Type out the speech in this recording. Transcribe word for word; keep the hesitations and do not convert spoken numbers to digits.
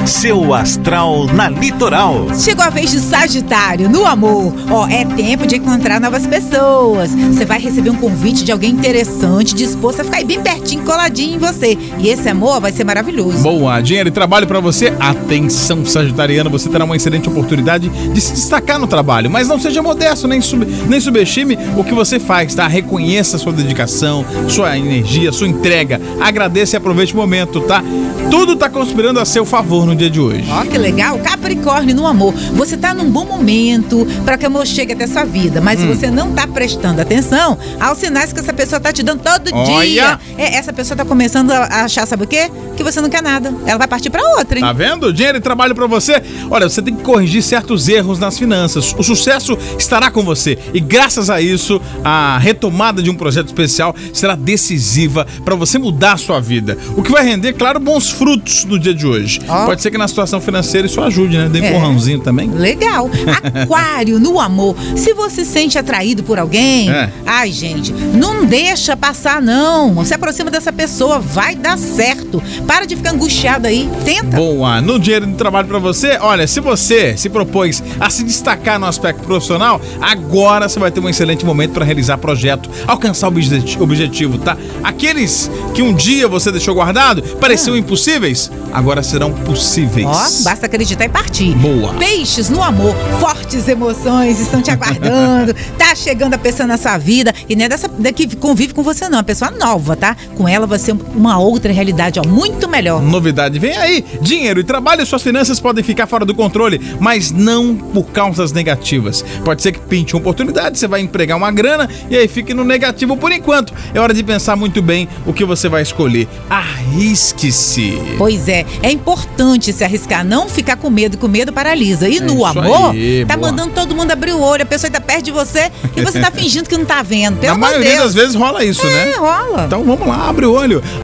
Seu astral na Litoral. Chegou a vez de Sagitário, no amor. Ó, é tempo de encontrar novas pessoas. Você vai receber um convite de alguém interessante, disposto a ficar aí bem pertinho, coladinho em você. E esse amor vai ser maravilhoso. Boa, dinheiro e trabalho pra você. Atenção, sagitariano, você terá uma excelente oportunidade de se destacar no trabalho. Mas não seja modesto, nem, sub, nem subestime o que você faz, tá? Reconheça a sua dedicação, sua energia, sua entrega. Agradeça e aproveite o momento, tá? Tudo tá conspirando a seu favor no dia de hoje. Ó, que legal. Capricórnio, no amor. Você tá num bom momento para que o amor chegue até sua vida. Mas hum. se você não tá prestando atenção aos sinais que essa pessoa tá te dando todo Olha. dia. É, essa pessoa tá começando a achar, sabe o quê? Que você não quer nada. Ela vai partir pra outra, hein? Tá vendo? Dinheiro e trabalho pra você. Olha, você tem que corrigir certos erros nas finanças. O sucesso estará com você. E graças a isso, a retomada de um projeto especial será decisiva pra você mudar a sua vida. O que vai render, claro, bons frutos no dia de hoje. Oh. Pode ser que na situação financeira isso ajude, né? Dê um empurrãozinho também. Legal. Aquário, no amor. Se você se sente atraído por alguém, é. ai, gente, não deixa passar, não. Se aproxima dessa pessoa, vai dar certo. Para de ficar angustiado aí. Tenta. Boa. No dinheiro de trabalho pra você, olha, se você se propôs a se destacar no aspecto profissional, agora você vai ter um excelente momento para realizar projeto, alcançar o objetivo, objetivo, tá? Aqueles que um dia você deixou guardado, pareciam ah. impossíveis, agora serão possíveis. Ó, basta acreditar e partir. Boa. Peixes, no amor, fortes emoções estão te aguardando. Tá chegando a pessoa na sua vida e não é dessa daqui que convive com você não, é uma pessoa nova, tá? Com ela vai ser uma outra realidade, ó, muito melhor. Novidade vem aí. Dinheiro e trabalho, suas finanças podem ficar fora do controle, mas não por causas negativas. Pode ser que pinte uma oportunidade, você vai empregar uma grana e aí fique no negativo por enquanto. É hora de pensar muito bem o que você vai escolher. Arrisque-se. Pois é, é importante se arriscar, não ficar com medo, com medo paralisa. E é no amor, aí, tá boa. mandando todo mundo abrir o olho, a pessoa tá perto de você e você tá fingindo que não tá vendo. Pelo Na maioria Deus. das vezes rola isso, é, né? rola. Então vamos lá, abre o olho.